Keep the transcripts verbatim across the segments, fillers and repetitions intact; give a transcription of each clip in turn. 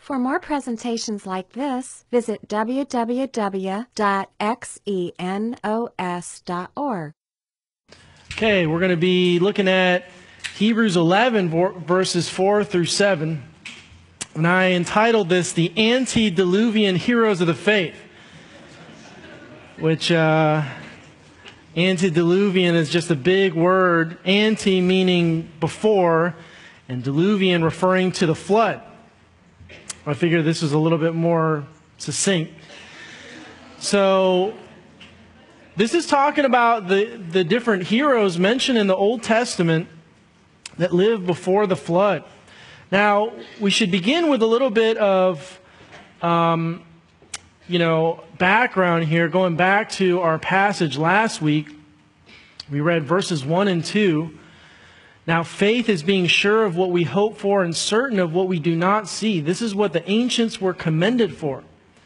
For more presentations like this, visit w w w dot xenos dot org. Okay, we're going to be looking at Hebrews eleven, verses four through seven. And I entitled this, The Antediluvian Heroes of the Faith, which uh, antediluvian is just a big word, anti meaning before, and diluvian referring to the flood. I figured this was a little bit more succinct. So, this is talking about the, the different heroes mentioned in the Old Testament that lived before the flood. Now, we should begin with a little bit of, um, you know, background here. Going back to our passage last week, we read verses one and two. Now, faith is being sure of what we hope for and certain of what we do not see. This is what the ancients were commended for.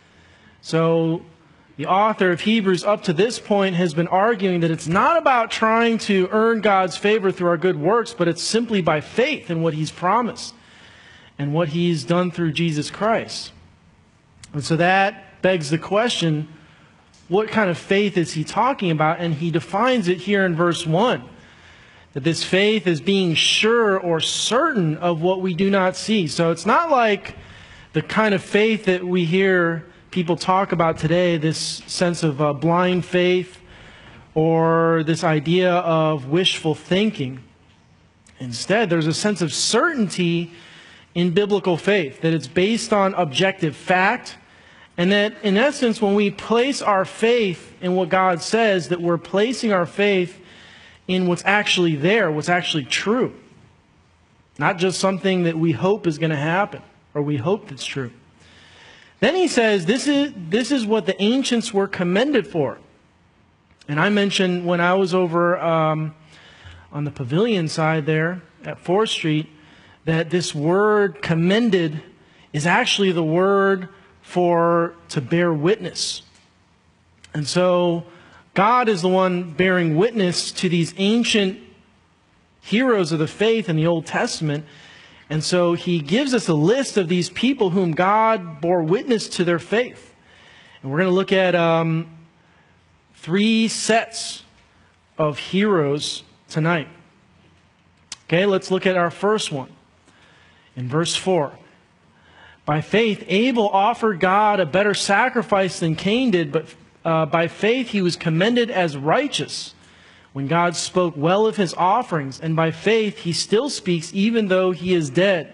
So, the author of Hebrews up to this point has been arguing that it's not about trying to earn God's favor through our good works, but it's simply by faith in what He's promised and what He's done through Jesus Christ. And so that begs the question, what kind of faith is he talking about? And he defines it here in verse one. That this faith is being sure or certain of what we do not see. So it's not like the kind of faith that we hear people talk about today, this sense of uh, blind faith or this idea of wishful thinking. Instead, there's a sense of certainty in biblical faith, that it's based on objective fact, and that in essence, when we place our faith in what God says, that we're placing our faith in what's actually there, what's actually true. Not just something that we hope is going to happen, or we hope that's true. Then he says, this is, this is what the ancients were commended for. And I mentioned when I was over um, on the pavilion side there at fourth Street, that this word commended is actually the word for to bear witness. And so God is the one bearing witness to these ancient heroes of the faith in the Old Testament. And so he gives us a list of these people whom God bore witness to their faith. And we're going to look at um, three sets of heroes tonight. Okay, let's look at our first one. In verse four. By faith, Abel offered God a better sacrifice than Cain did, but Uh, by faith he was commended as righteous when God spoke well of his offerings. And by faith he still speaks even though he is dead.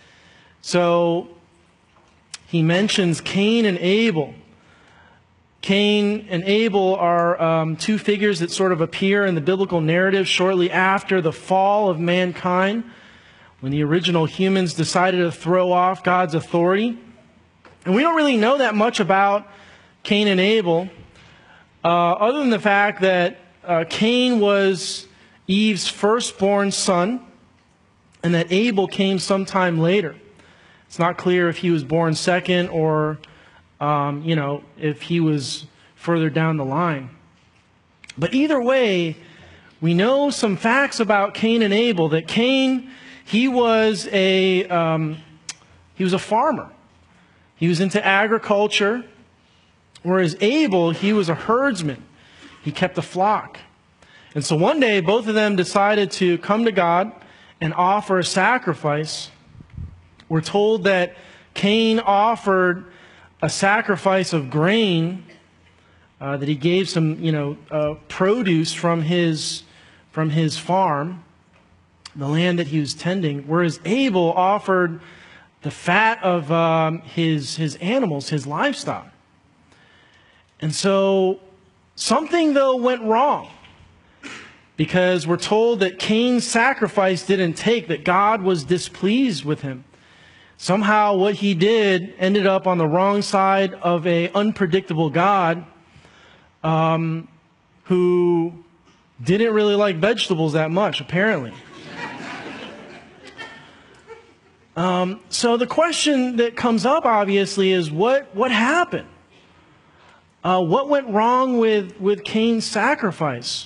So he mentions Cain and Abel. Cain and Abel are um, two figures that sort of appear in the biblical narrative shortly after the fall of mankind, when the original humans decided to throw off God's authority. And we don't really know that much about Cain and Abel, uh, other than the fact that uh, Cain was Eve's firstborn son, and that Abel came sometime later. It's not clear if he was born second or, um, you know, if he was further down the line. But either way, we know some facts about Cain and Abel. That Cain, he was a um, he was a farmer. He was into agriculture. Whereas Abel, he was a herdsman. He kept a flock. And so one day, both of them decided to come to God and offer a sacrifice. We're told that Cain offered a sacrifice of grain, uh, that he gave some, you know, uh, produce from his, from his farm, the land that he was tending. Whereas Abel offered the fat of um, his, his animals, his livestock. And so, something though went wrong, because we're told that Cain's sacrifice didn't take, that God was displeased with him. Somehow what he did ended up on the wrong side of an unpredictable God um, who didn't really like vegetables that much, apparently. um, so the question that comes up, obviously, is what, what happened? Uh, what went wrong with, with Cain's sacrifice?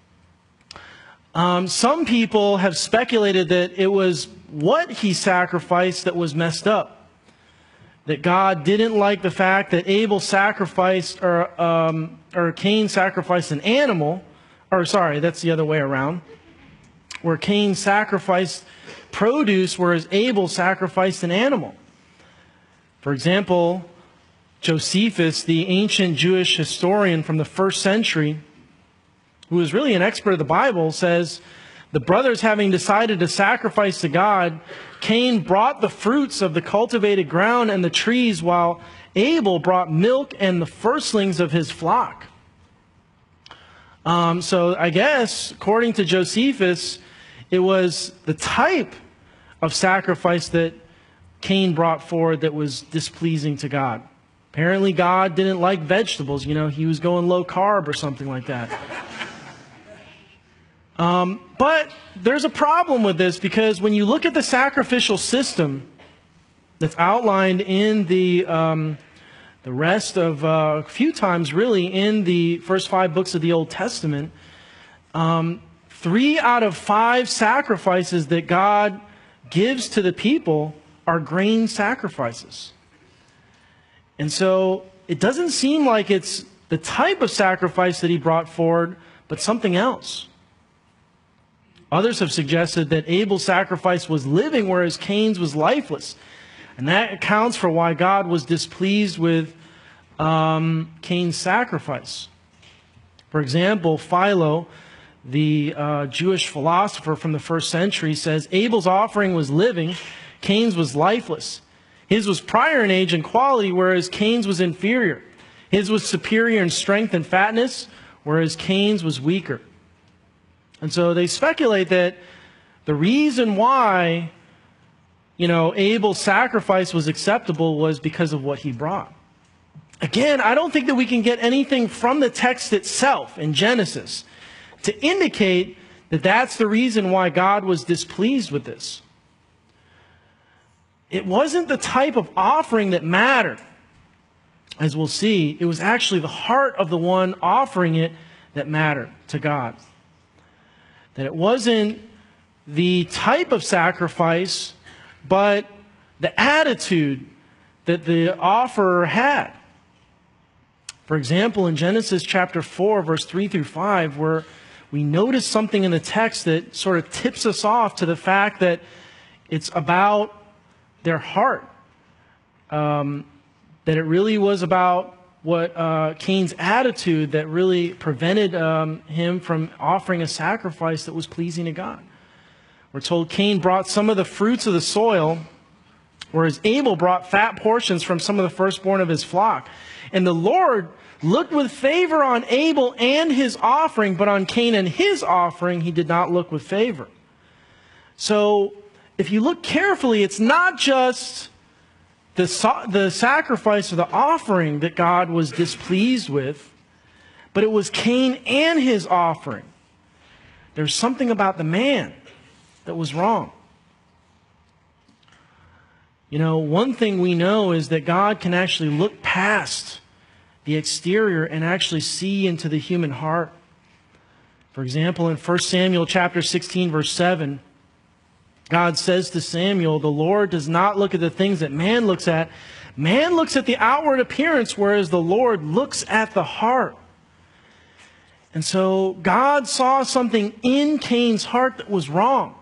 Um, some people have speculated that it was what he sacrificed that was messed up. that God didn't like the fact that Abel sacrificed, or, um, or Cain sacrificed an animal, or sorry, that's the other way around, where Cain sacrificed produce, whereas Abel sacrificed an animal. For example, Josephus, the ancient Jewish historian from the first century, who is really an expert of the Bible, says, the brothers having decided to sacrifice to God, Cain brought the fruits of the cultivated ground and the trees, while Abel brought milk and the firstlings of his flock. Um, so I guess, according to Josephus, it was the type of sacrifice that Cain brought forward that was displeasing to God. Apparently God didn't like vegetables. You know, he was going low carb or something like that. Um, but there's a problem with this, because when you look at the sacrificial system that's outlined in the um, the rest of uh, a few times really in the first five books of the Old Testament, um, three out of five sacrifices that God gives to the people are grain sacrifices. And so it doesn't seem like it's the type of sacrifice that he brought forward, but something else. Others have suggested that Abel's sacrifice was living, whereas Cain's was lifeless. And that accounts for why God was displeased with um, Cain's sacrifice. For example, Philo, the uh, Jewish philosopher from the first century, says Abel's offering was living, Cain's was lifeless. His was prior in age and quality, whereas Cain's was inferior. His was superior in strength and fatness, whereas Cain's was weaker. And so they speculate that the reason why, you know, Abel's sacrifice was acceptable was because of what he brought. Again, I don't think that we can get anything from the text itself in Genesis to indicate that that's the reason why God was displeased with this. It wasn't the type of offering that mattered. As we'll see, it was actually the heart of the one offering it that mattered to God. That it wasn't the type of sacrifice, but the attitude that the offerer had. For example, in Genesis chapter four, verse three through five, where we notice something in the text that sort of tips us off to the fact that it's about their heart. Um, that it really was about what uh, Cain's attitude that really prevented um, him from offering a sacrifice that was pleasing to God. We're told Cain brought some of the fruits of the soil, whereas Abel brought fat portions from some of the firstborn of his flock. And the Lord looked with favor on Abel and his offering, but on Cain and his offering he did not look with favor. So if you look carefully, it's not just the, the sacrifice or the offering that God was displeased with, but it was Cain and his offering. There's something about the man that was wrong. You know, one thing we know is that God can actually look past the exterior and actually see into the human heart. For example, in First Samuel chapter sixteen, verse seven, God says to Samuel, the Lord does not look at the things that man looks at. Man looks at the outward appearance, whereas the Lord looks at the heart. And so God saw something in Cain's heart that was wrong.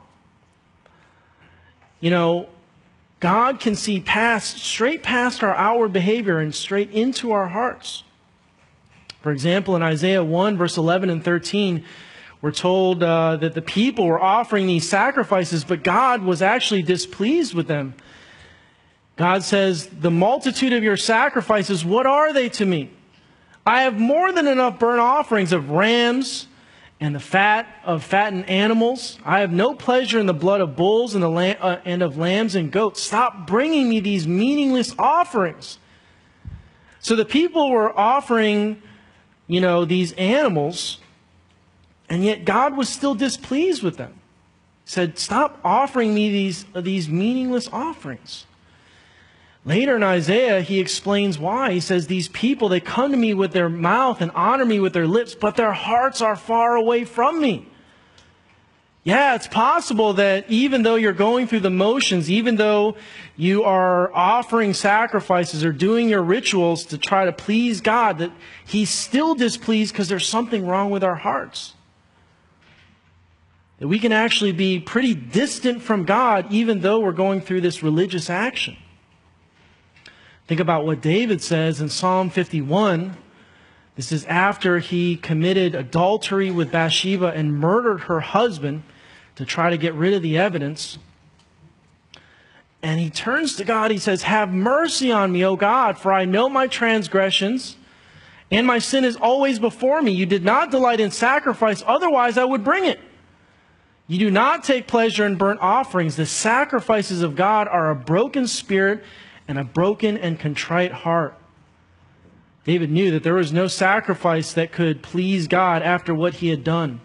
You know, God can see past, straight past our outward behavior and straight into our hearts. For example, in Isaiah one, verse eleven and thirteen, we're told uh, that the people were offering these sacrifices, but God was actually displeased with them. God says, the multitude of your sacrifices, what are they to me? I have more than enough burnt offerings of rams and the fat of fattened animals. I have no pleasure in the blood of bulls and, the lamb, uh, and of lambs and goats. Stop bringing me these meaningless offerings. So the people were offering, you know, these animals, and yet God was still displeased with them. He said, stop offering me these, these meaningless offerings. Later in Isaiah, he explains why. He says, these people, they come to me with their mouth and honor me with their lips, but their hearts are far away from me. Yeah, it's possible that even though you're going through the motions, even though you are offering sacrifices or doing your rituals to try to please God, that He's still displeased because there's something wrong with our hearts. That we can actually be pretty distant from God even though we're going through this religious action. Think about what David says in Psalm fifty-one. This is after he committed adultery with Bathsheba and murdered her husband to try to get rid of the evidence. And he turns to God, he says, "Have mercy on me, O God, for I know my transgressions, and my sin is always before me. You did not delight in sacrifice, otherwise I would bring it. You do not take pleasure in burnt offerings. The sacrifices of God are a broken spirit and a broken and contrite heart." David knew that there was no sacrifice that could please God after what he had done.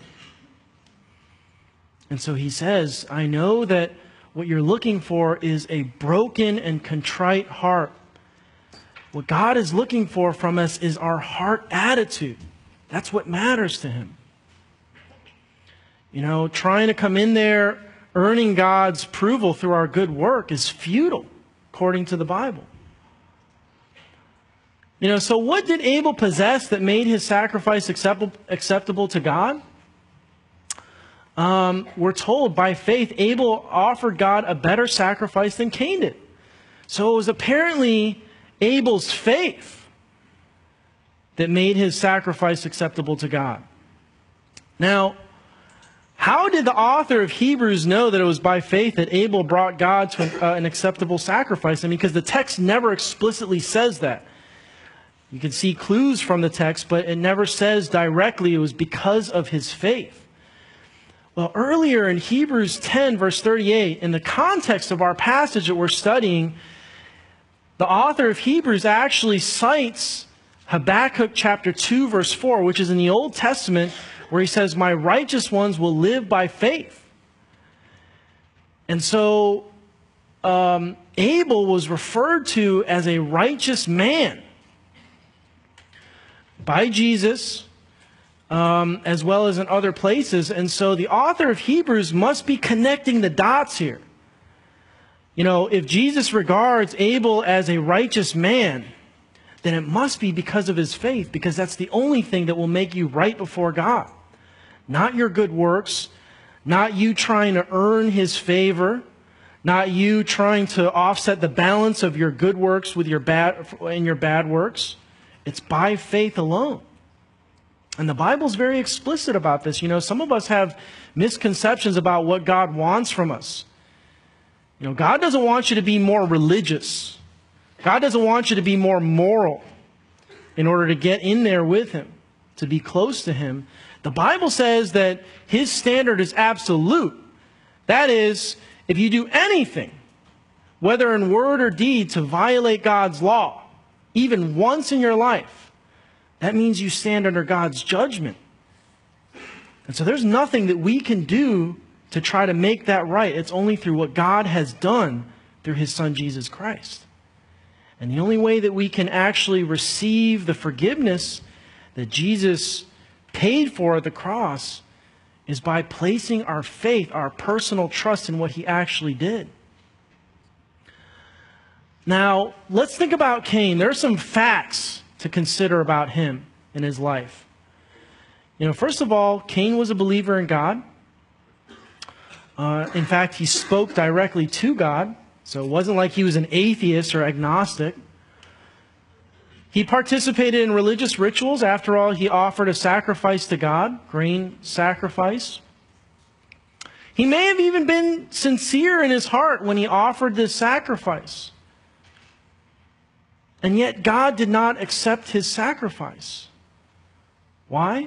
And so he says, I know that what you're looking for is a broken and contrite heart. What God is looking for from us is our heart attitude. That's what matters to Him. You know, trying to come in there, earning God's approval through our good work is futile, according to the Bible. You know, so what did Abel possess that made his sacrifice acceptable, acceptable to God? Um, we're told by faith, Abel offered God a better sacrifice than Cain did. So it was apparently Abel's faith that made his sacrifice acceptable to God. Now, how did the author of Hebrews know that it was by faith that Abel brought God to an, uh, an acceptable sacrifice? I mean, because the text never explicitly says that. You can see clues from the text, but it never says directly it was because of his faith. Well, earlier in Hebrews ten, verse thirty-eight, in the context of our passage that we're studying, the author of Hebrews actually cites Habakkuk chapter two, verse four, which is in the Old Testament, where he says, "My righteous ones will live by faith." And so um, Abel was referred to as a righteous man by Jesus, um, as well as in other places. And so the author of Hebrews must be connecting the dots here. You know, if Jesus regards Abel as a righteous man, then it must be because of his faith, because that's the only thing that will make you right before God. Not your good works, not you trying to earn His favor, not you trying to offset the balance of your good works with your bad and your bad works. It's by faith alone. And the Bible's very explicit about this. You know, some of us have misconceptions about what God wants from us. You know, God doesn't want you to be more religious. God doesn't want you to be more moral in order to get in there with Him, to be close to Him. The Bible says that His standard is absolute. That is, if you do anything, whether in word or deed, to violate God's law, even once in your life, that means you stand under God's judgment. And so there's nothing that we can do to try to make that right. It's only through what God has done through His Son, Jesus Christ. And the only way that we can actually receive the forgiveness that Jesus paid for at the cross is by placing our faith, our personal trust in what He actually did. Now, let's think about Cain. There are some facts to consider about him in his life. You know, first of all, Cain was a believer in God. Uh, in fact, he spoke directly to God. So it wasn't like he was an atheist or agnostic. He participated in religious rituals. After all, he offered a sacrifice to God, grain sacrifice. He may have even been sincere in his heart when he offered this sacrifice. And yet God did not accept his sacrifice. Why?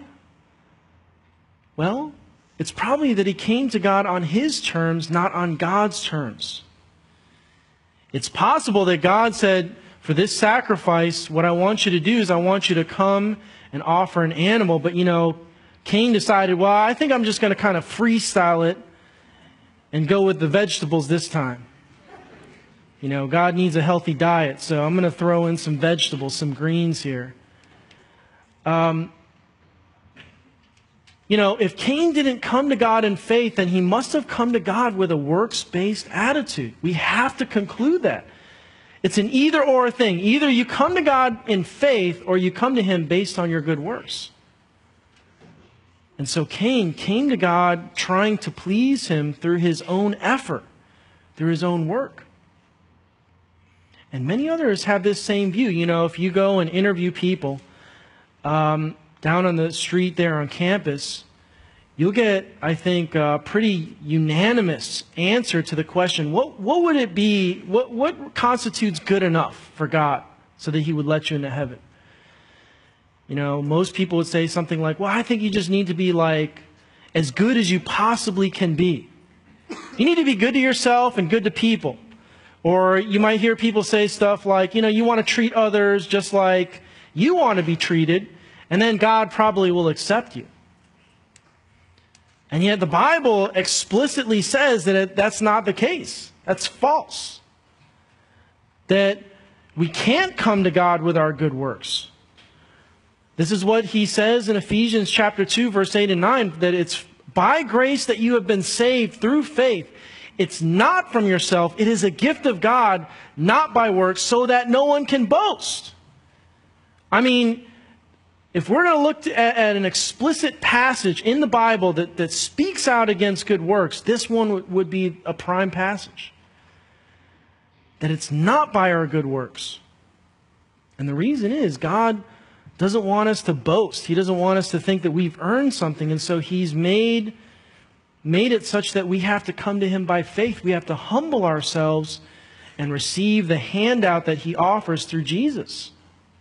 Well, it's probably that he came to God on his terms, not on God's terms. It's possible that God said, for this sacrifice, what I want you to do is I want you to come and offer an animal. But, you know, Cain decided, well, I think I'm just going to kind of freestyle it and go with the vegetables this time. You know, God needs a healthy diet, so I'm going to throw in some vegetables, some greens here. Um, You know, if Cain didn't come to God in faith, then he must have come to God with a works-based attitude. We have to conclude that. It's an either-or thing. Either you come to God in faith or you come to him based on your good works. And so Cain came to God trying to please him through his own effort, through his own work. And many others have this same view. You know, if you go and interview people um, down on the street there on campus, you'll get, I think, a pretty unanimous answer to the question, what, what would it be, what, what constitutes good enough for God so that he would let you into heaven? You know, most people would say something like, well, I think you just need to be like as good as you possibly can be. You need to be good to yourself and good to people. Or you might hear people say stuff like, you know, you want to treat others just like you want to be treated, and then God probably will accept you. And yet the Bible explicitly says that it, that's not the case. That's false. That we can't come to God with our good works. This is what he says in Ephesians chapter two, verse eight and nine, that it's by grace that you have been saved through faith. It's not from yourself. It is a gift of God, not by works, so that no one can boast. I mean, if we're going to look at, at an explicit passage in the Bible that, that speaks out against good works, this one w- would be a prime passage. That it's not by our good works. And the reason is God doesn't want us to boast. He doesn't want us to think that we've earned something. And so he's made, made it such that we have to come to him by faith. We have to humble ourselves and receive the handout that he offers through Jesus.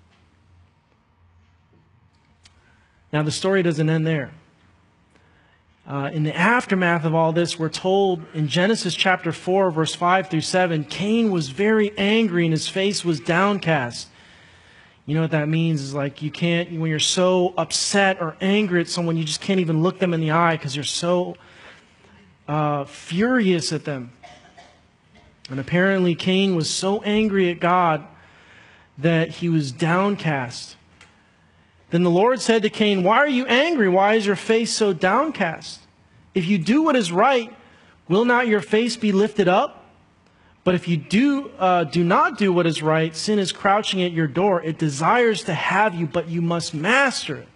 Now, the story doesn't end there. Uh, in the aftermath of all this, we're told in Genesis chapter four, verse five through seven, Cain was very angry and his face was downcast. You know what that means is like you can't, when you're so upset or angry at someone, you just can't even look them in the eye because you're so uh, furious at them. And apparently Cain was so angry at God that he was downcast. Then the Lord said to Cain, "Why are you angry? Why is your face so downcast? If you do what is right, will not your face be lifted up? But if you do uh, do not do what is right, sin is crouching at your door. It desires to have you, but you must master it."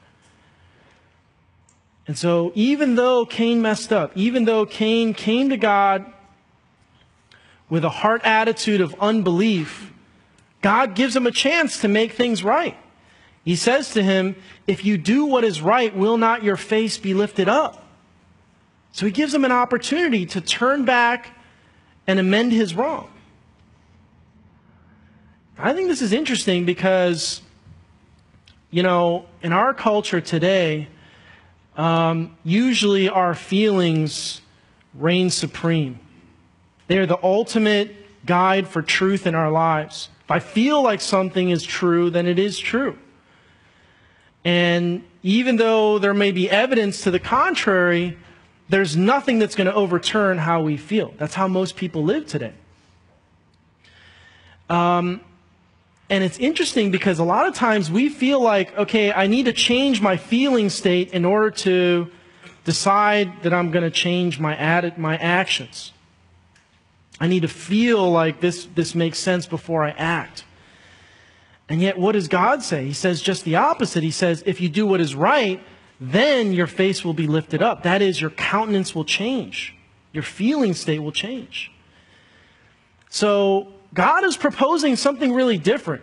And so even though Cain messed up, even though Cain came to God with a heart attitude of unbelief, God gives him a chance to make things right. He says to him, if you do what is right, will not your face be lifted up? So he gives him an opportunity to turn back and amend his wrong. I think this is interesting because, you know, in our culture today, um, usually our feelings reign supreme. They are the ultimate guide for truth in our lives. If I feel like something is true, then it is true. And even though there may be evidence to the contrary, there's nothing that's going to overturn how we feel. That's how most people live today. Um, and it's interesting because a lot of times we feel like, okay, I need to change my feeling state in order to decide that I'm going to change my atti- my actions. I need to feel like this, this makes sense before I act. And yet, what does God say? He says just the opposite. He says, if you do what is right, then your face will be lifted up. That is, your countenance will change. Your feeling state will change. So, God is proposing something really different.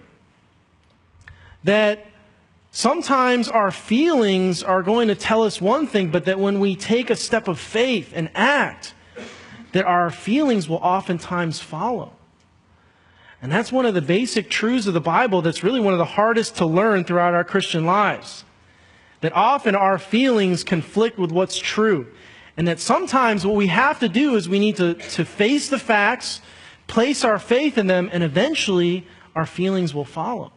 That sometimes our feelings are going to tell us one thing, but that when we take a step of faith and act, that our feelings will oftentimes follow. And that's one of the basic truths of the Bible that's really one of the hardest to learn throughout our Christian lives. That often our feelings conflict with what's true. And that sometimes what we have to do is we need to, to face the facts, place our faith in them, and eventually our feelings will follow.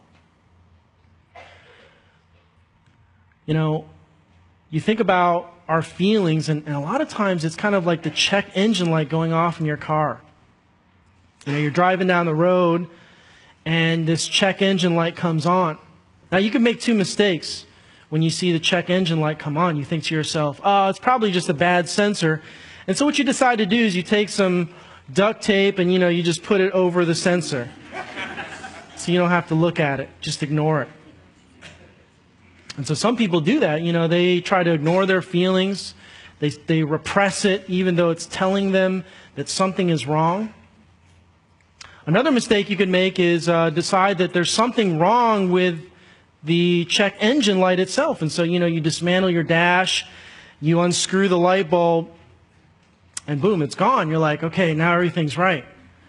You know, you think about our feelings, and, and a lot of times it's kind of like the check engine light going off in your car. You know, you're driving down the road, and this check engine light comes on. Now, you can make two mistakes. when you see the check engine light come on, you think to yourself, oh, it's probably just a bad sensor. And so what you decide to do is you take some duct tape and, you know, you just put it over the sensor. So you don't have to look at it. Just ignore it. And so some people do that. You know, they try to ignore their feelings. They, they repress it even though it's telling them that something is wrong. Another mistake you could make is uh, decide that there's something wrong with the check engine light itself. And so, you know, you dismantle your dash, you unscrew the light bulb, and boom, it's gone. You're like, okay, now everything's right.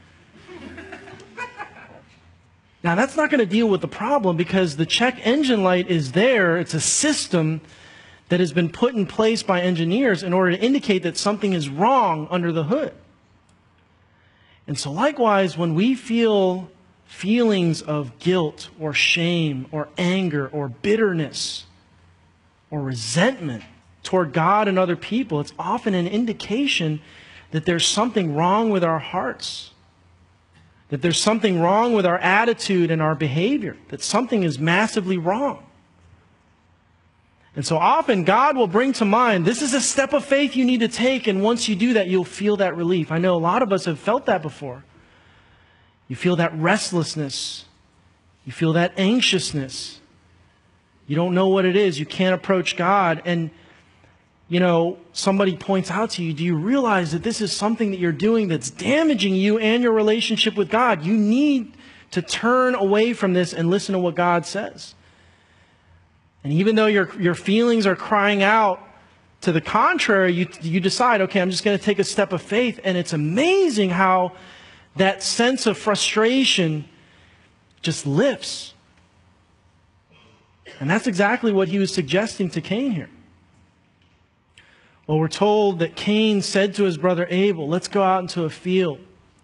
Now, that's not going to deal with the problem because the check engine light is there. It's a system that has been put in place by engineers in order to indicate that something is wrong under the hood. And so likewise, when we feel feelings of guilt or shame or anger or bitterness or resentment toward God and other people, it's often an indication that there's something wrong with our hearts, that there's something wrong with our attitude and our behavior, that something is massively wrong. And so often God will bring to mind, this is a step of faith you need to take, and once you do that, you'll feel that relief. I know a lot of us have felt that before. You feel that restlessness. You feel that anxiousness. You don't know what it is. You can't approach God. And, you know, somebody points out to you, do you realize that this is something that you're doing that's damaging you and your relationship with God? You need to turn away from this and listen to what God says. And even though your, your feelings are crying out to the contrary, you, you decide, okay, I'm just going to take a step of faith. And it's amazing how that sense of frustration just lifts. And that's exactly what he was suggesting to Cain here. Well, we're told that Cain said to his brother Abel, let's go out into a field.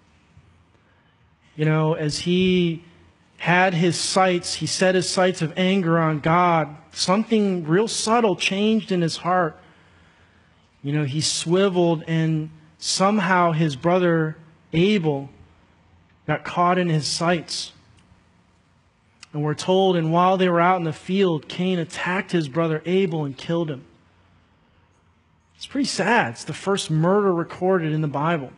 You know, as he had his sights, he set his sights of anger on God. Something real subtle changed in his heart. You know, he swiveled and somehow his brother Abel got caught in his sights. And we're told, and while they were out in the field, Cain attacked his brother Abel and killed him. It's pretty sad. It's the first murder recorded in the Bible.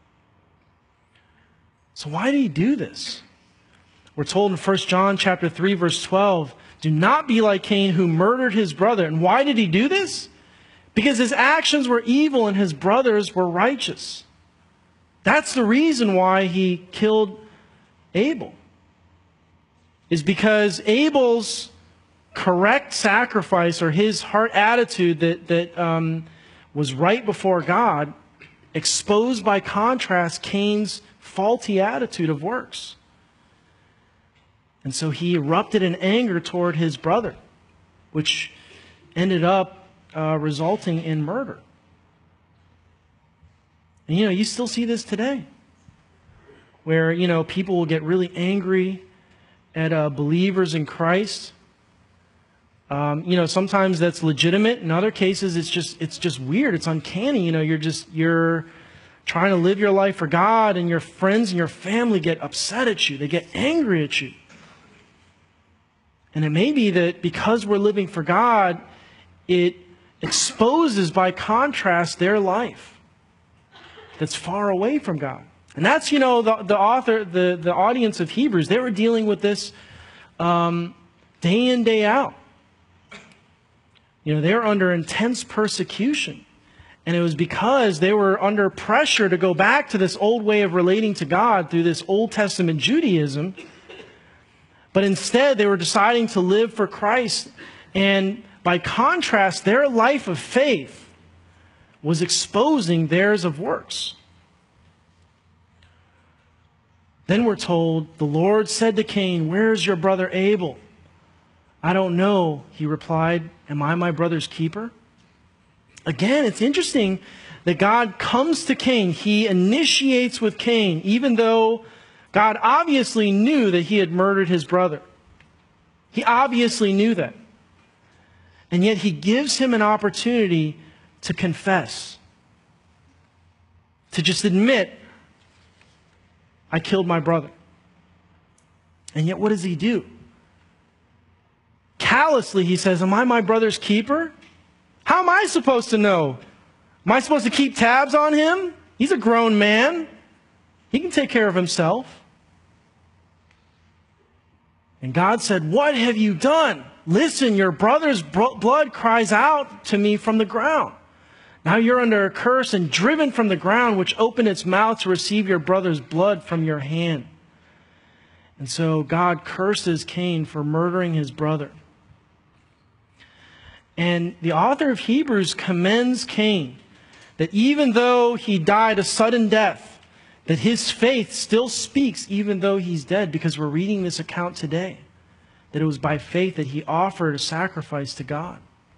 So why did he do this? We're told in First John chapter three, verse twelve, do not be like Cain who murdered his brother. And why did he do this? Because his actions were evil and his brothers were righteous. That's the reason why he killed Abel. Is because Abel's correct sacrifice, or his heart attitude that, that um, was right before God, exposed by contrast Cain's faulty attitude of works. And so he erupted in anger toward his brother, which ended up uh, resulting in murder. And you know, you still see this today, where, you know, people will get really angry at uh, believers in Christ. Um, you know, sometimes that's legitimate. In other cases, it's just it's just weird. It's uncanny. You know, you're just you're trying to live your life for God, and your friends and your family get upset at you. They get angry at you. And it may be that because we're living for God, it exposes by contrast their life that's far away from God. And that's, you know, the, the author, the, the audience of Hebrews, they were dealing with this um, day in, day out. You know, they were under intense persecution. And it was because they were under pressure to go back to this old way of relating to God through this Old Testament Judaism. But instead, they were deciding to live for Christ. And by contrast, their life of faith was exposing theirs of works. Then we're told, the Lord said to Cain, where's your brother Abel? I don't know, he replied. Am I my brother's keeper? Again, it's interesting that God comes to Cain. He initiates with Cain, even though God obviously knew that he had murdered his brother. He obviously knew that. And yet he gives him an opportunity to confess. To just admit, I killed my brother. And yet what does he do? callously, he says, am I my brother's keeper? How am I supposed to know? Am I supposed to keep tabs on him? He's a grown man. He can take care of himself. And God said, what have you done? Listen, your brother's blood cries out to me from the ground. Now you're under a curse and driven from the ground, which opened its mouth to receive your brother's blood from your hand. And so God curses Cain for murdering his brother. And the author of Hebrews commends Cain that even though he died a sudden death, that his faith still speaks even though he's dead, because we're reading this account today, that it was by faith that he offered a sacrifice to God.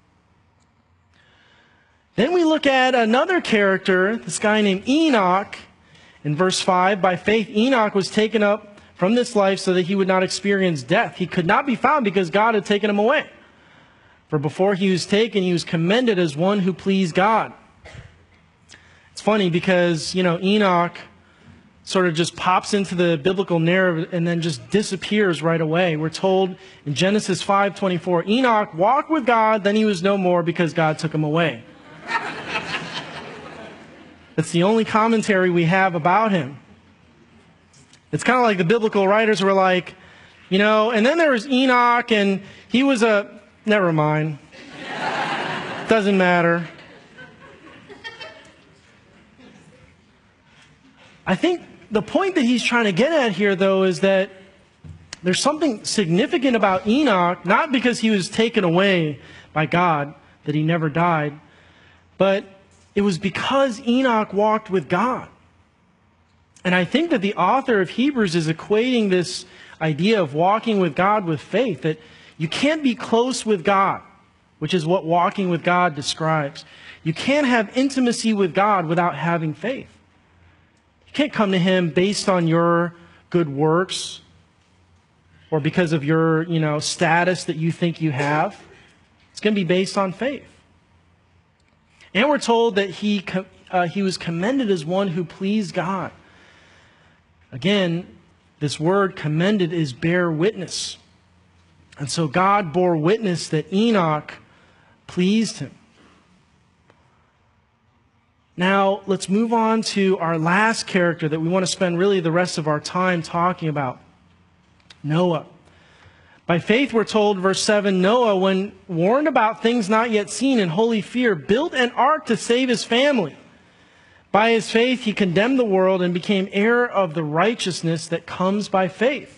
Then we look at another character, this guy named Enoch, in verse five. By faith, Enoch was taken up from this life so that he would not experience death. He could not be found because God had taken him away. For before he was taken, he was commended as one who pleased God. It's funny because, you know, Enoch sort of just pops into the biblical narrative and then just disappears right away. We're told in Genesis five twenty-four, Enoch walked with God, then he was no more because God took him away. That's the only commentary we have about him. It's kind of like the biblical writers were like, you know, and then there was Enoch, and he was a, never mind. Doesn't matter. I think the point that he's trying to get at here, though, is that there's something significant about Enoch, not because he was taken away by God, that he never died, but it was because Enoch walked with God. And I think that the author of Hebrews is equating this idea of walking with God with faith, that you can't be close with God, which is what walking with God describes. You can't have intimacy with God without having faith. You can't come to him based on your good works or because of your, you know, status that you think you have. It's going to be based on faith. And we're told that he, uh, he was commended as one who pleased God. Again, this word commended is bear witness. And so God bore witness that Enoch pleased him. Now, let's move on to our last character that we want to spend really the rest of our time talking about. Noah. By faith, we're told, verse seven, Noah, when warned about things not yet seen in holy fear, built an ark to save his family. By his faith, he condemned the world and became heir of the righteousness that comes by faith.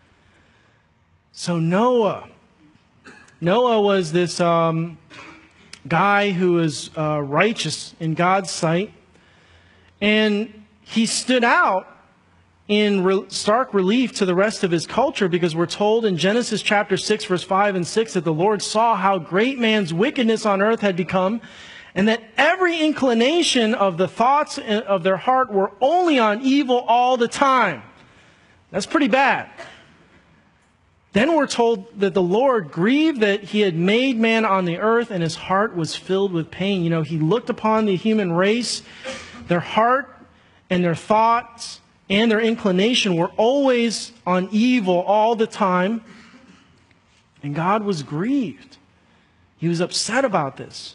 So Noah. Noah was this um, guy who was uh, righteous in God's sight. And he stood out in re- stark relief to the rest of his culture, because we're told in Genesis chapter six, verse five and six, that the Lord saw how great man's wickedness on earth had become, and that every inclination of the thoughts of their heart were only on evil all the time. That's pretty bad. Then we're told that the Lord grieved that he had made man on the earth, and his heart was filled with pain. You know, he looked upon the human race. Their heart and their thoughts and their inclination were always on evil all the time. And God was grieved. He was upset about this.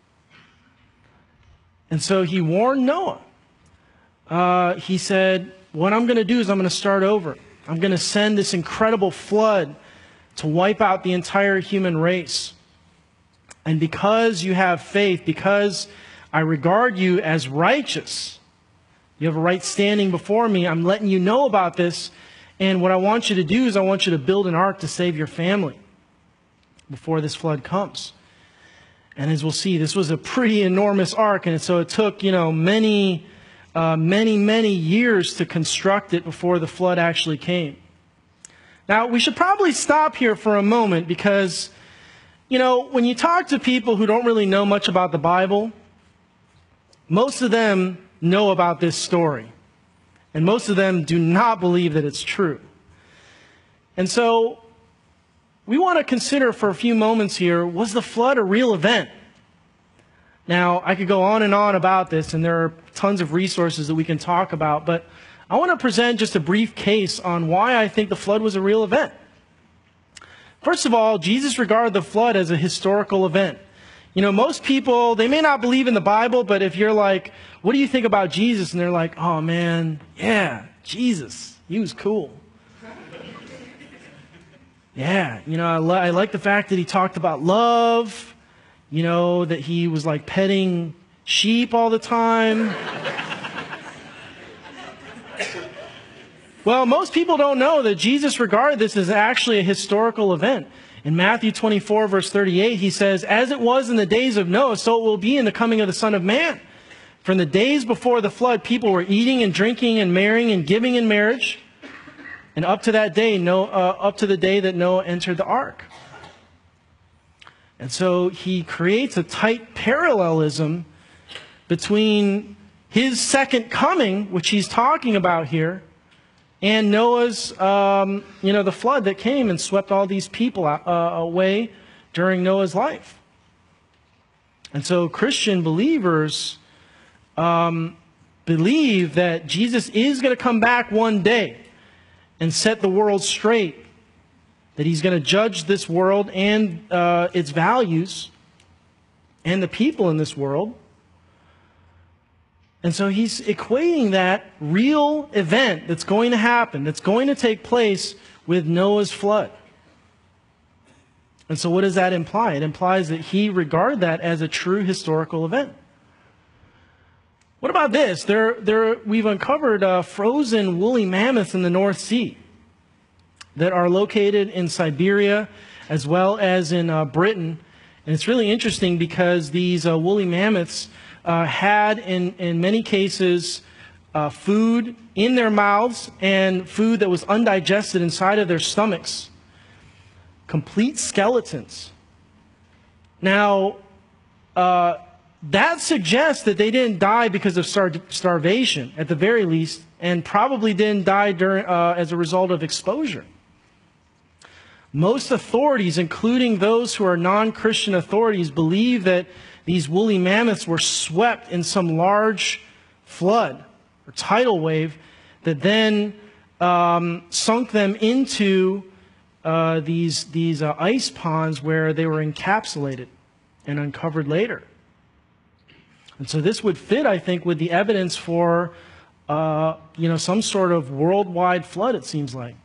And so he warned Noah. Uh, he said, what I'm going to do is I'm going to start over. I'm going to send this incredible flood to wipe out the entire human race. And because you have faith, because I regard you as righteous, you have a right standing before me, I'm letting you know about this. And what I want you to do is I want you to build an ark to save your family before this flood comes. And as we'll see, this was a pretty enormous ark. And so it took, you know, many, uh, many, many years to construct it before the flood actually came. Now, we should probably stop here for a moment because, you know, when you talk to people who don't really know much about the Bible, most of them know about this story. And most of them do not believe that it's true. And so we want to consider for a few moments here, was the flood a real event? Now, I could go on and on about this, and there are tons of resources that we can talk about, but I want to present just a brief case on why I think the flood was a real event. First of all, Jesus regarded the flood as a historical event. You know, most people, they may not believe in the Bible, but if you're like, what do you think about Jesus? And they're like, oh man, yeah, Jesus, he was cool. Yeah, you know, I, li- I like the fact that he talked about love, you know, that he was like petting sheep all the time. Well, most people don't know that Jesus regarded this as actually a historical event. In Matthew twenty-four, verse thirty-eight, he says, as it was in the days of Noah, so it will be in the coming of the Son of Man. For in the days before the flood, people were eating and drinking and marrying and giving in marriage. And up to that day, no, uh, up to the day that Noah entered the ark. And so he creates a tight parallelism between his second coming, which he's talking about here, and Noah's, um, you know, the flood that came and swept all these people uh, away during Noah's life. And so Christian believers um, believe that Jesus is going to come back one day and set the world straight, that he's going to judge this world and uh, its values and the people in this world. And so he's equating that real event that's going to happen, that's going to take place with Noah's flood. And so what does that imply? It implies that he regarded that as a true historical event. What about this? There, there, we've uncovered uh, frozen woolly mammoths in the North Sea that are located in Siberia as well as in uh, Britain. And it's really interesting because these uh, woolly mammoths Uh, had, in, in many cases, uh, food in their mouths and food that was undigested inside of their stomachs. Complete skeletons. Now, uh, that suggests that they didn't die because of star- starvation, at the very least, and probably didn't die during, uh, as a result of exposure. Most authorities, including those who are non-Christian authorities, believe that these woolly mammoths were swept in some large flood or tidal wave that then um, sunk them into uh, these, these uh, ice ponds where they were encapsulated and uncovered later. And so this would fit, I think, with the evidence for uh, you know, some sort of worldwide flood, it seems like.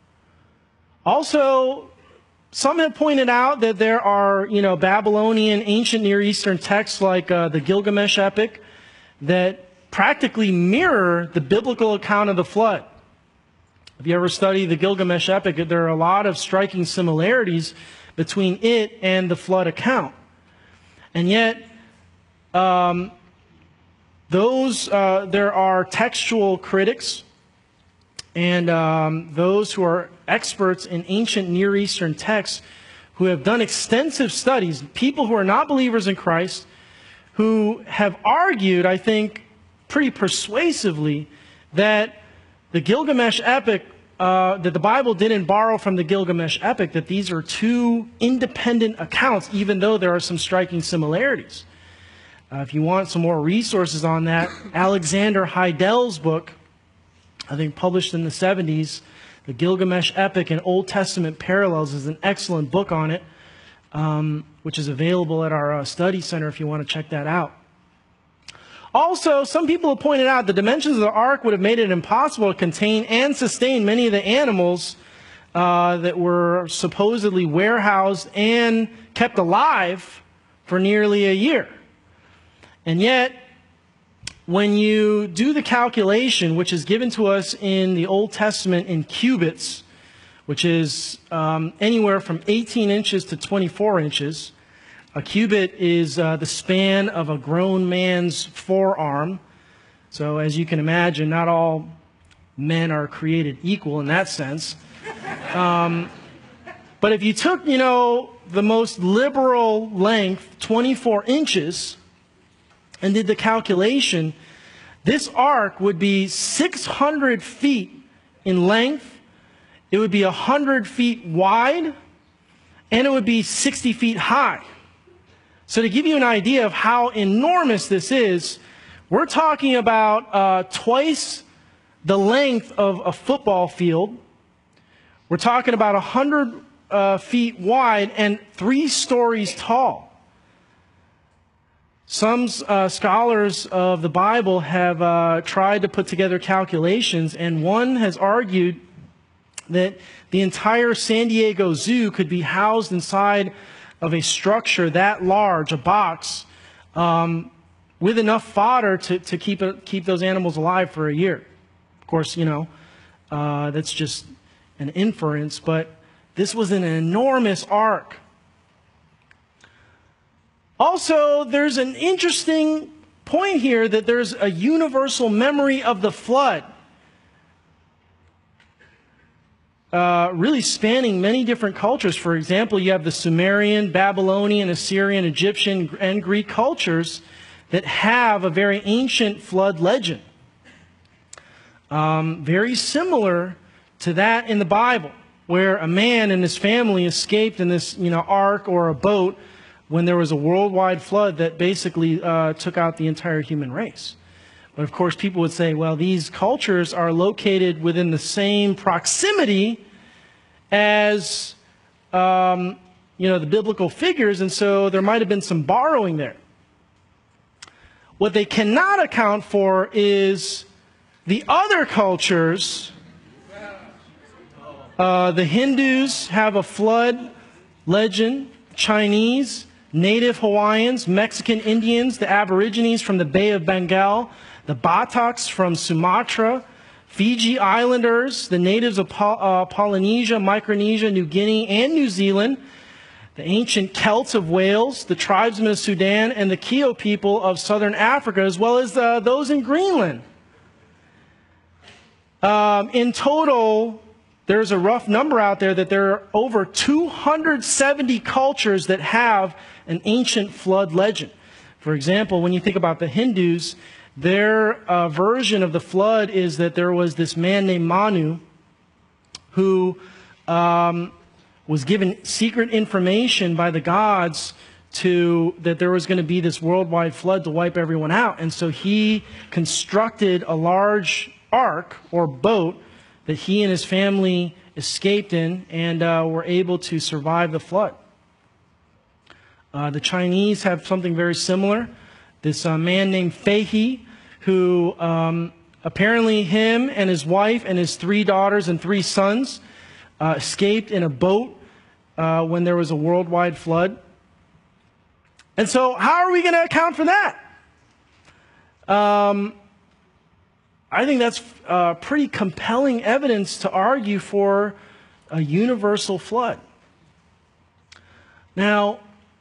Also, some have pointed out that there are, you know, Babylonian ancient Near Eastern texts like uh, the Gilgamesh epic that practically mirror the biblical account of the flood. If you ever study the Gilgamesh epic, there are a lot of striking similarities between it and the flood account. And yet, um, those uh, there are textual critics and um, those who are experts in ancient Near Eastern texts who have done extensive studies, people who are not believers in Christ, who have argued, I think, pretty persuasively that the Gilgamesh epic, uh, that the Bible didn't borrow from the Gilgamesh epic, that these are two independent accounts, even though there are some striking similarities. Uh, if you want some more resources on that, Alexander Heidel's book, I think published in the seventies, The Gilgamesh Epic and Old Testament Parallels, is an excellent book on it, um, which is available at our uh, study center if you want to check that out. Also, some people have pointed out the dimensions of the ark would have made it impossible to contain and sustain many of the animals uh, that were supposedly warehoused and kept alive for nearly a year. And yet, when you do the calculation, which is given to us in the Old Testament in cubits, which is um, anywhere from eighteen inches to twenty-four inches, a cubit is uh, the span of a grown man's forearm. So as you can imagine, not all men are created equal in that sense. Um, but if you took, you know, the most liberal length, twenty-four inches, and did the calculation, this ark would be six hundred feet in length, it would be one hundred feet wide, and it would be sixty feet high. So to give you an idea of how enormous this is, we're talking about uh, twice the length of a football field. We're talking about one hundred uh, feet wide and three stories tall. Some uh, scholars of the Bible have uh, tried to put together calculations, and one has argued that the entire San Diego Zoo could be housed inside of a structure that large, a box, um, with enough fodder to, to keep, it, keep those animals alive for a year. Of course, you know, uh, that's just an inference, but this was an enormous ark. Also, there's an interesting point here that there's a universal memory of the flood, uh, really spanning many different cultures. For example, you have the Sumerian, Babylonian, Assyrian, Egyptian, and Greek cultures that have a very ancient flood legend, um, very similar to that in the Bible, where a man and his family escaped in this, you know, ark or a boat when there was a worldwide flood that basically uh, took out the entire human race. But of course, people would say, well, these cultures are located within the same proximity as, um, you know, the biblical figures, and so there might have been some borrowing there. What they cannot account for is the other cultures. Uh, the Hindus have a flood legend. Chinese, Native Hawaiians, Mexican Indians, the Aborigines from the Bay of Bengal, the Bataks from Sumatra, Fiji Islanders, the natives of Poly- uh, Polynesia, Micronesia, New Guinea, and New Zealand, the ancient Celts of Wales, the tribesmen of Sudan, and the Kio people of southern Africa, as well as uh, those in Greenland. Um, in total, there's a rough number out there that there are over two hundred seventy cultures that have an ancient flood legend. For example, when you think about the Hindus, their uh, version of the flood is that there was this man named Manu who um, was given secret information by the gods to that there was going to be this worldwide flood to wipe everyone out. And so he constructed a large ark or boat that he and his family escaped in and uh, were able to survive the flood. Uh, the Chinese have something very similar. This uh, man named Feihe, who um, apparently him and his wife and his three daughters and three sons uh, escaped in a boat uh, when there was a worldwide flood. And so how are we going to account for that? Um... I think that's uh, pretty compelling evidence to argue for a universal flood. Now,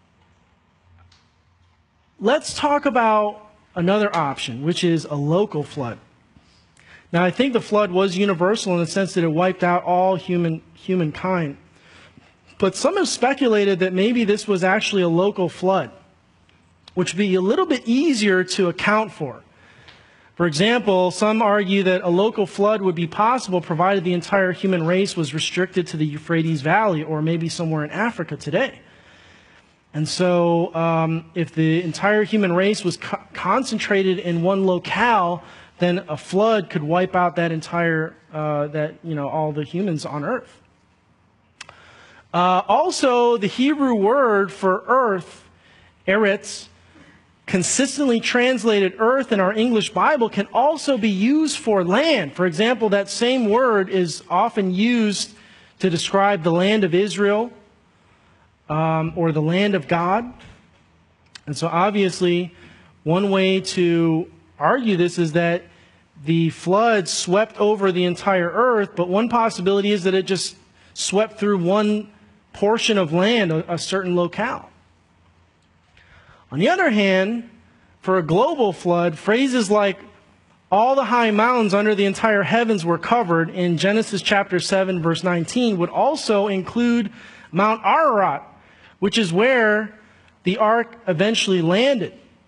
let's talk about another option, which is a local flood. Now, I think the flood was universal in the sense that it wiped out all human humankind. But some have speculated that maybe this was actually a local flood, which would be a little bit easier to account for. For example, some argue that a local flood would be possible provided the entire human race was restricted to the Euphrates Valley or maybe somewhere in Africa today. And so um, if the entire human race was co- concentrated in one locale, then a flood could wipe out that entire, uh, that, you know, all the humans on earth. Uh, also, the Hebrew word for earth, eretz, consistently translated earth in our English Bible, can also be used for land. For example, that same word is often used to describe the land of Israel um, or the land of God. And so obviously, one way to argue this is that the flood swept over the entire earth, but one possibility is that it just swept through one portion of land, a, a certain locale. On the other hand, for a global flood, phrases like all the high mountains under the entire heavens were covered in Genesis chapter seven, verse nineteen, would also include Mount Ararat, which is where the ark eventually landed.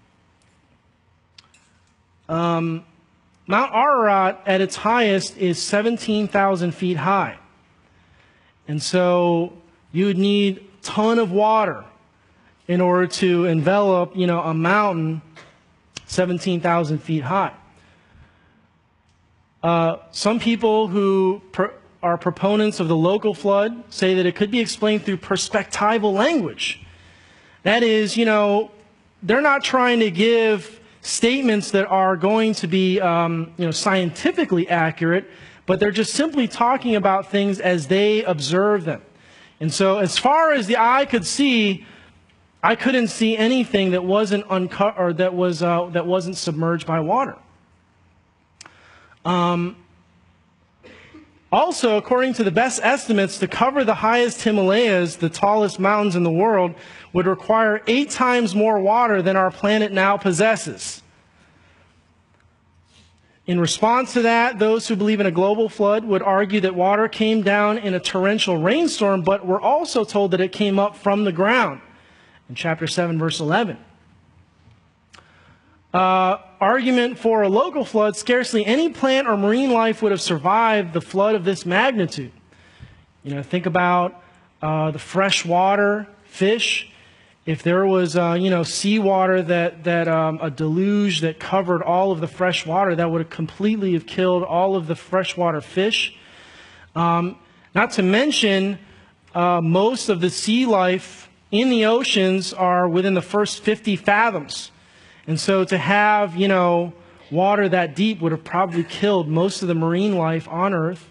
Um, Mount Ararat at its highest is seventeen thousand feet high. And so you would need a ton of water in order to envelop, you know, a mountain seventeen thousand feet high. Uh, some people who per, are proponents of the local flood say that it could be explained through perspectival language. That is, you know, they're not trying to give statements that are going to be, um, you know, scientifically accurate, but they're just simply talking about things as they observe them. And so as far as the eye could see, I couldn't see anything that wasn't unco- or that was uh, that wasn't submerged by water. Um, also, according to the best estimates, to cover the highest Himalayas, the tallest mountains in the world, would require eight times more water than our planet now possesses. In response to that, those who believe in a global flood would argue that water came down in a torrential rainstorm, but we're also told that it came up from the ground in chapter seven, verse eleven. Uh, argument for a local flood: scarcely any plant or marine life would have survived the flood of this magnitude. You know, think about uh, the freshwater fish. If there was, uh, you know, seawater that, that um, a deluge that covered all of the fresh water, that would have completely have killed all of the freshwater fish. Um, not to mention, uh, most of the sea life in the oceans are within the first fifty fathoms. And so to have, you know, water that deep would have probably killed most of the marine life on Earth.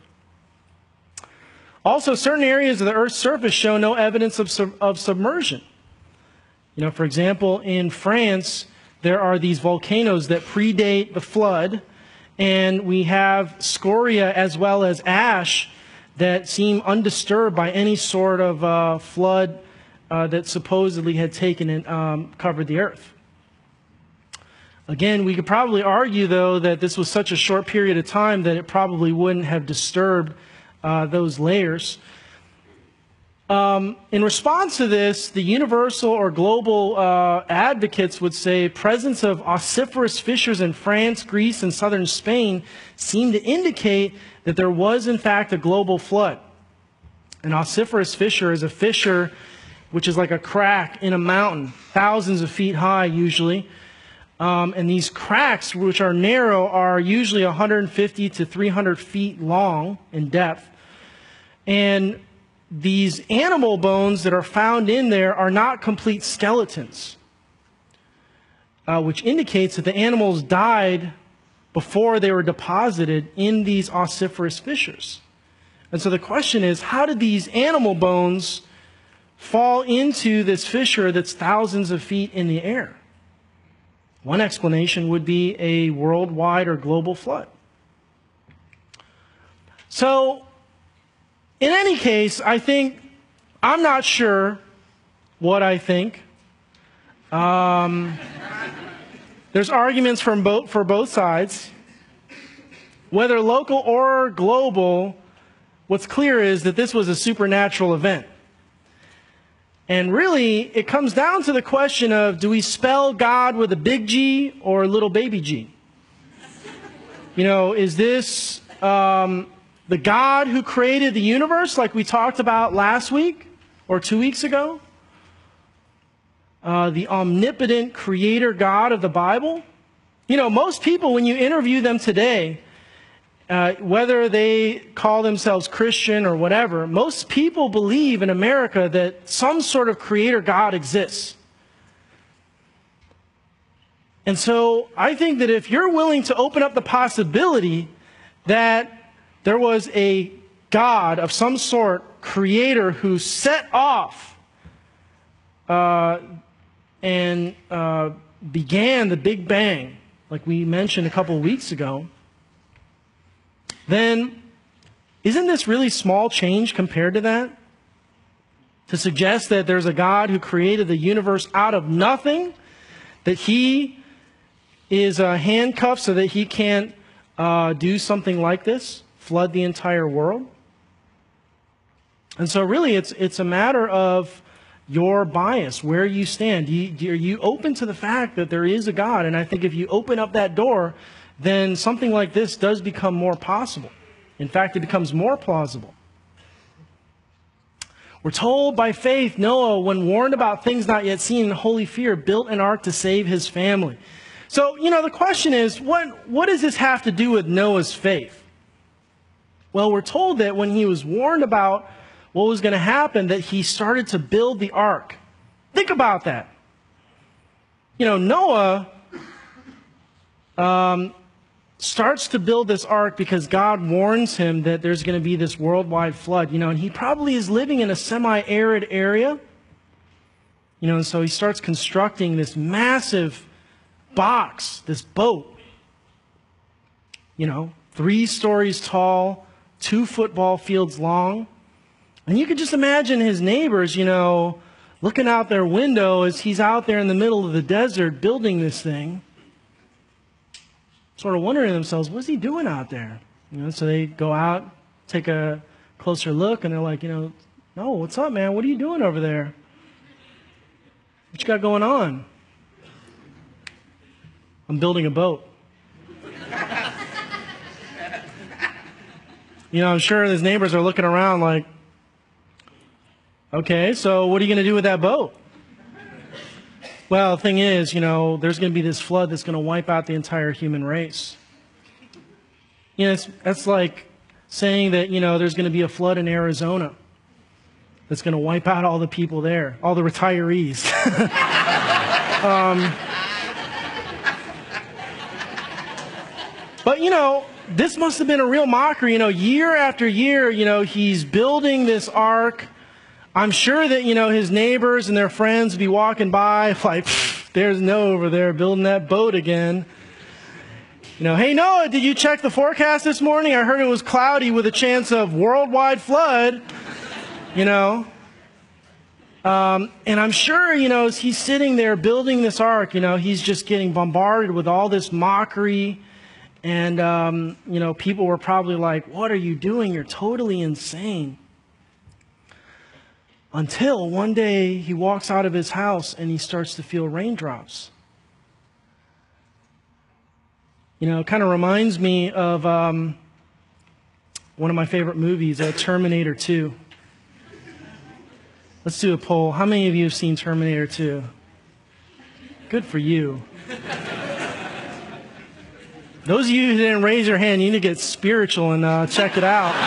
Also, certain areas of the Earth's surface show no evidence of, sub- of submersion. You know, for example, in France, there are these volcanoes that predate the flood, and we have scoria as well as ash that seem undisturbed by any sort of uh, flood uh, that supposedly had taken and um, covered the earth. Again, we could probably argue, though, that this was such a short period of time that it probably wouldn't have disturbed uh, those layers. Um, in response to this, the universal or global uh, advocates would say presence of ossiferous fissures in France, Greece, and southern Spain seem to indicate that there was, in fact, a global flood. An ossiferous fissure is a fissure which is like a crack in a mountain, thousands of feet high usually. Um, and these cracks, which are narrow, are usually one hundred fifty to three hundred feet long in depth. And these animal bones that are found in there are not complete skeletons, uh, which indicates that the animals died before they were deposited in these ossiferous fissures. And so the question is, how did these animal bones fall into this fissure that's thousands of feet in the air? One explanation would be a worldwide or global flood. So, in any case, I think, I'm not sure what I think. Um, there's arguments from both, for both sides. Whether local or global, what's clear is that this was a supernatural event. And really, it comes down to the question of, do we spell God with a big G or a little baby g? You know, is this um, the God who created the universe like we talked about last week or two weeks ago? Uh, the omnipotent creator God of the Bible? You know, most people, when you interview them today, Uh, whether they call themselves Christian or whatever, most people believe in America that some sort of creator God exists. And so I think that if you're willing to open up the possibility that there was a God of some sort, creator, who set off uh, and uh, began the Big Bang, like we mentioned a couple of weeks ago, then isn't this really small change compared to that? To suggest that there's a God who created the universe out of nothing, that he is uh, handcuffed so that he can't uh, do something like this, flood the entire world. And so really it's, it's a matter of your bias, where you stand. You, are you open to the fact that there is a God? And I think if you open up that door, then something like this does become more possible. In fact, it becomes more plausible. We're told by faith, Noah, when warned about things not yet seen in holy fear, built an ark to save his family. So, you know, the question is, what, what does this have to do with Noah's faith? Well, we're told that when he was warned about what was going to happen, that he started to build the ark. Think about that. You know, Noah um, starts to build this ark because God warns him that there's going to be this worldwide flood. You know, and he probably is living in a semi-arid area. You know, and so he starts constructing this massive box, this boat. You know, three stories tall, two football fields long. And you could just imagine his neighbors, you know, looking out their window as he's out there in the middle of the desert building this thing, sort of wondering to themselves, what's he doing out there? You know, so they go out, take a closer look, and they're like, you know, no, what's up, man? What are you doing over there? What you got going on? I'm building a boat. You know, I'm sure his neighbors are looking around like, okay, so what are you going to do with that boat? Well, the thing is, you know, there's going to be this flood that's going to wipe out the entire human race. You know, it's, that's like saying that, you know, there's going to be a flood in Arizona that's going to wipe out all the people there, all the retirees. um, but, you know, this must have been a real mockery. You know, year after year, you know, he's building this ark. I'm sure that, you know, his neighbors and their friends would be walking by like, there's Noah over there building that boat again. You know, hey, Noah, did you check the forecast this morning? I heard it was cloudy with a chance of worldwide flood. You know. Um, and I'm sure, you know, as he's sitting there building this ark, you know, he's just getting bombarded with all this mockery. And, um, you know, people were probably like, what are you doing? You're totally insane. Until one day he walks out of his house and he starts to feel raindrops. You know, it kind of reminds me of um, one of my favorite movies, uh, Terminator two. Let's do a poll. How many of you have seen Terminator two? Good for you. Those of you who didn't raise your hand, you need to get spiritual and uh, check it out.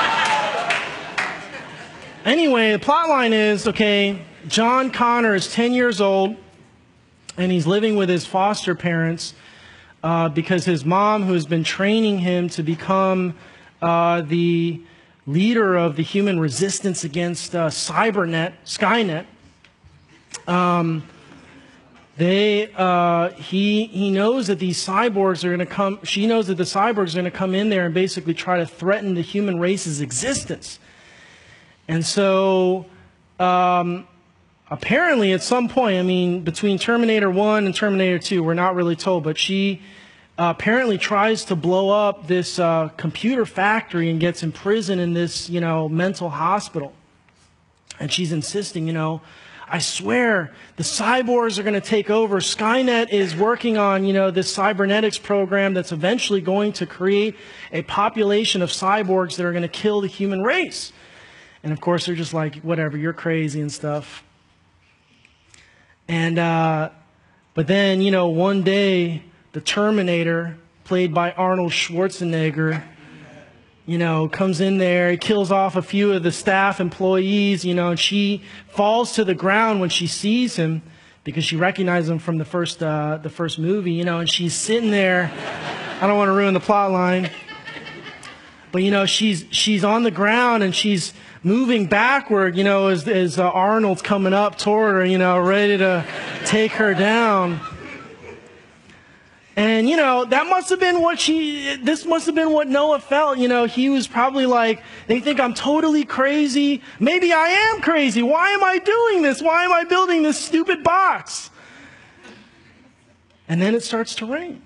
Anyway, the plot line is, okay, John Connor is ten years old, and he's living with his foster parents uh, because his mom, who has been training him to become uh, the leader of the human resistance against uh, Cybernet, Skynet, um, They, uh, he, he knows that these cyborgs are going to come, she knows that the cyborgs are going to come in there and basically try to threaten the human race's existence. And so, um, apparently at some point, I mean, between Terminator one and Terminator two, we're not really told, but she uh, apparently tries to blow up this uh, computer factory and gets imprisoned in this, you know, mental hospital. And she's insisting, you know, I swear the cyborgs are going to take over. Skynet is working on, you know, this cybernetics program that's eventually going to create a population of cyborgs that are going to kill the human race. And of course, they're just like, whatever, you're crazy and stuff. And, uh, but then, you know, one day, the Terminator, played by Arnold Schwarzenegger, you know, comes in there, he kills off a few of the staff employees, you know, and she falls to the ground when she sees him because she recognizes him from the first, uh, the first movie, you know, and she's sitting there. I don't want to ruin the plot line, but, you know, she's, she's on the ground and she's moving backward, you know, as, as uh, Arnold's coming up toward her, you know, ready to take her down. And, you know, that must have been what she, this must have been what Noah felt. You know, he was probably like, they think I'm totally crazy. Maybe I am crazy. Why am I doing this? Why am I building this stupid box? And then it starts to rain.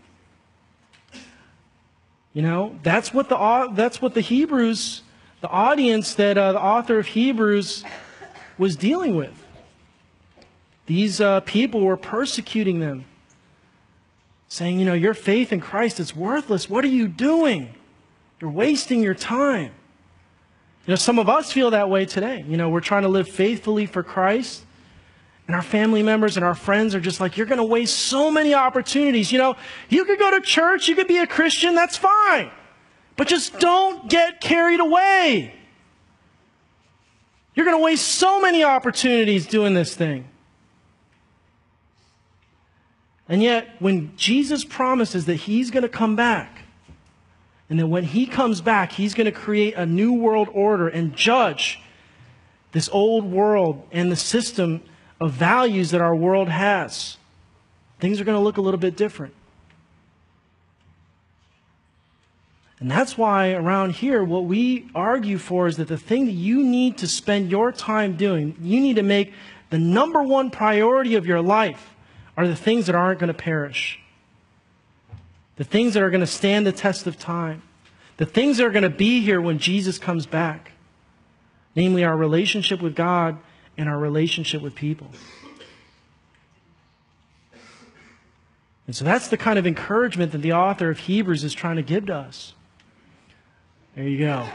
You know, that's what the, that's what the Hebrews, the audience that uh, the author of Hebrews was dealing with. These uh, people were persecuting them, saying, you know, your faith in Christ is worthless. What are you doing? You're wasting your time. You know, some of us feel that way today. You know, we're trying to live faithfully for Christ, and our family members and our friends are just like, you're going to waste so many opportunities. You know, you could go to church, you could be a Christian, that's fine. But just don't get carried away. You're going to waste so many opportunities doing this thing. And yet, when Jesus promises that he's going to come back, and that when he comes back, he's going to create a new world order and judge this old world and the system of values that our world has, things are going to look a little bit different. And that's why around here, what we argue for is that the thing that you need to spend your time doing, you need to make the number one priority of your life, are the things that aren't going to perish. The things that are going to stand the test of time. The things that are going to be here when Jesus comes back. Namely, our relationship with God and our relationship with people. And so that's the kind of encouragement that the author of Hebrews is trying to give to us. There you go.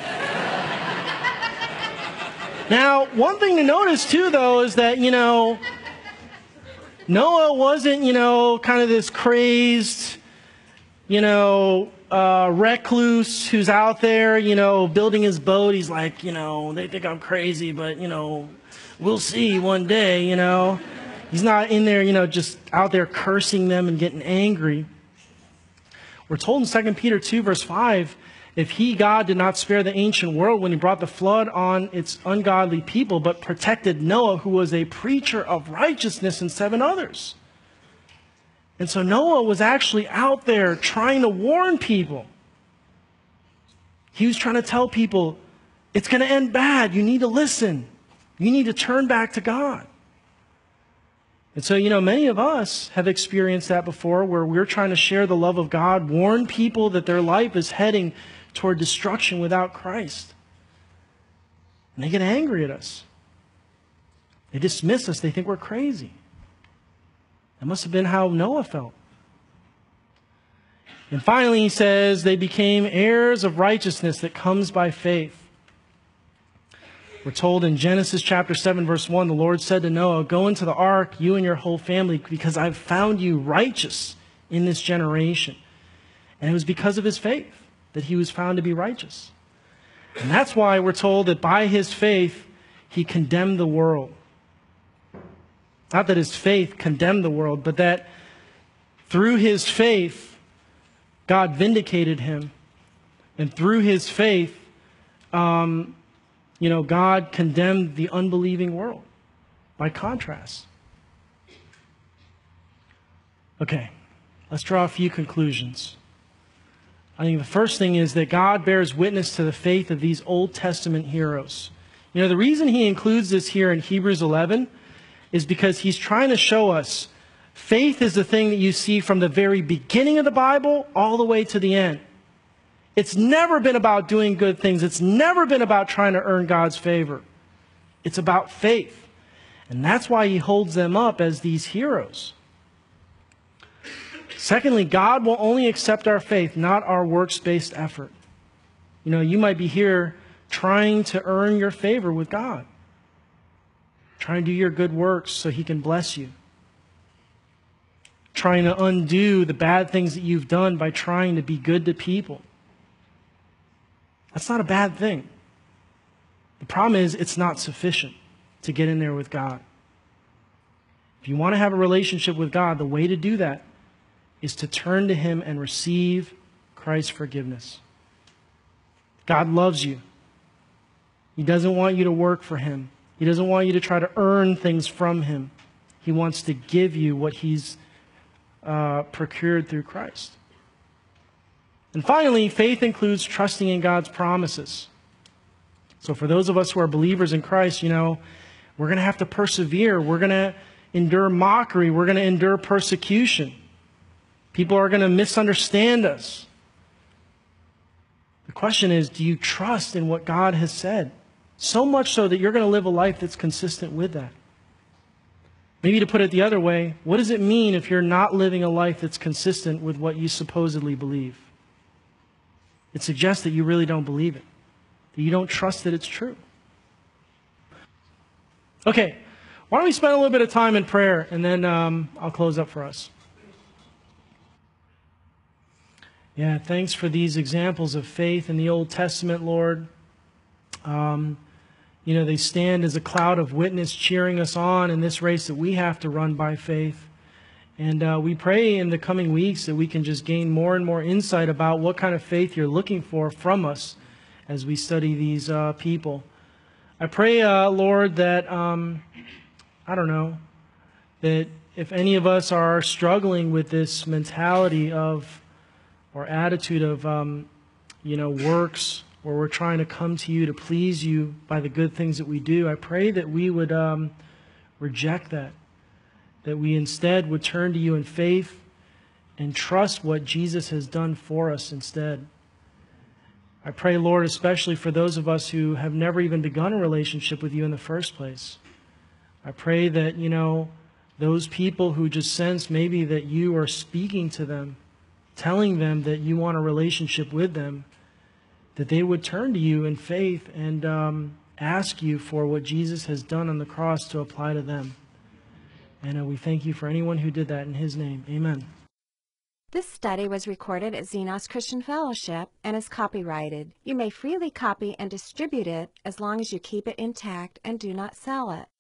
Now, one thing to notice too, though, is that, you know, Noah wasn't, you know, kind of this crazed, you know, uh, recluse who's out there, you know, building his boat. He's like, you know, they think I'm crazy, but, you know, we'll see one day, you know. He's not in there, you know, just out there cursing them and getting angry. We're told in Second Peter two, verse five, if he, God, did not spare the ancient world when he brought the flood on its ungodly people, but protected Noah, who was a preacher of righteousness, and seven others. And so Noah was actually out there trying to warn people. He was trying to tell people, it's going to end bad. You need to listen. You need to turn back to God. And so, you know, many of us have experienced that before, where we're trying to share the love of God, warn people that their life is heading toward destruction without Christ. And they get angry at us. They dismiss us. They think we're crazy. That must have been how Noah felt. And finally, he says, they became heirs of righteousness that comes by faith. We're told in Genesis chapter seven, verse one, the Lord said to Noah, go into the ark, you and your whole family, because I've found you righteous in this generation. And it was because of his faith that he was found to be righteous. And that's why we're told that by his faith, he condemned the world. Not that his faith condemned the world, but that through his faith, God vindicated him. And through his faith, um, you know, God condemned the unbelieving world by contrast. Okay, let's draw a few conclusions. I think the first thing is that God bears witness to the faith of these Old Testament heroes. You know, the reason he includes this here in Hebrews eleven is because he's trying to show us faith is the thing that you see from the very beginning of the Bible all the way to the end. It's never been about doing good things. It's never been about trying to earn God's favor. It's about faith. And that's why he holds them up as these heroes. Secondly, God will only accept our faith, not our works-based effort. You know, you might be here trying to earn your favor with God. Trying to do your good works so he can bless you. Trying to undo the bad things that you've done by trying to be good to people. That's not a bad thing. The problem is it's not sufficient to get in there with God. If you want to have a relationship with God, the way to do that is to turn to him and receive Christ's forgiveness. God loves you. He doesn't want you to work for him. He doesn't want you to try to earn things from him. He wants to give you what he's uh, procured through Christ. And finally, faith includes trusting in God's promises. So for those of us who are believers in Christ, you know, we're going to have to persevere. We're going to endure mockery. We're going to endure persecution. People are going to misunderstand us. The question is, do you trust in what God has said? So much so that you're going to live a life that's consistent with that. Maybe to put it the other way, what does it mean if you're not living a life that's consistent with what you supposedly believe? It suggests that you really don't believe it, that you don't trust that it's true. Okay, why don't we spend a little bit of time in prayer, and then um, I'll close up for us. Yeah, thanks for these examples of faith in the Old Testament, Lord. Um, you know, they stand as a cloud of witness cheering us on in this race that we have to run by faith. And uh, we pray in the coming weeks that we can just gain more and more insight about what kind of faith you're looking for from us as we study these uh, people. I pray, uh, Lord, that, um, I don't know, that if any of us are struggling with this mentality of, or attitude of, um, you know, works, where we're trying to come to you to please you by the good things that we do, I pray that we would um, reject that, that we instead would turn to you in faith and trust what Jesus has done for us instead. I pray, Lord, especially for those of us who have never even begun a relationship with you in the first place. I pray that, you know, those people who just sense maybe that you are speaking to them, telling them that you want a relationship with them, that they would turn to you in faith and um, ask you for what Jesus has done on the cross to apply to them. And uh, we thank you for anyone who did that in his name. Amen. This study was recorded at Xenos Christian Fellowship and is copyrighted. You may freely copy and distribute it as long as you keep it intact and do not sell it.